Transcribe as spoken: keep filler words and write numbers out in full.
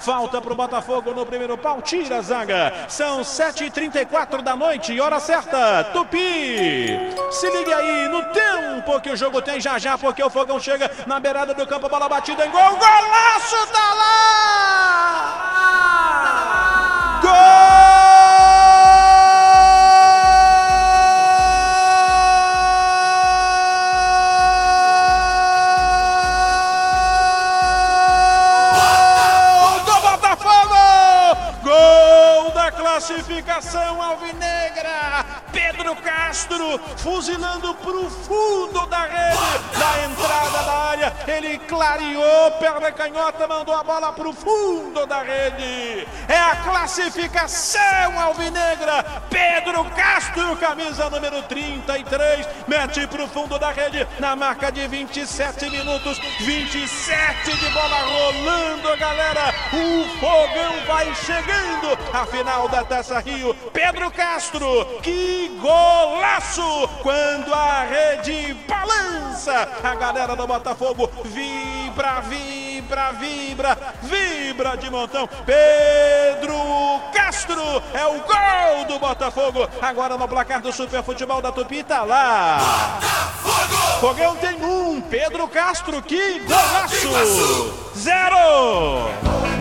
falta pro Botafogo no primeiro pau, tira a zaga. São sete e trinta e quatro da noite, hora certa, Tupi. Se ligue aí no tempo que o jogo tem já já, porque o Fogão chega na beirada do campo, bola batida em gol, golaço, tá lá! Gol! Classificação alvinegra, Pedro Castro fuzilando pro fundo da rede, da entrada da área, ele clareou, perna canhota, mandou a bola pro fundo da rede. É a classificação alvinegra, Pedro Castro, camisa número trinta e três, mete pro fundo da rede, na marca de vinte e sete minutos, vinte e sete de bola rolando, galera, o Fogão vai chegando à final da Taça Rio. Pedro Castro, que golaço! Quando a rede balança, a galera do Botafogo vibra, vibra, vibra, vibra de montão. Pedro Castro é o gol do Botafogo. Agora no placar do Super Futebol da Tupi, tá lá. Botafogo! Fogão tem um, Pedro Castro, que golaço! Zero!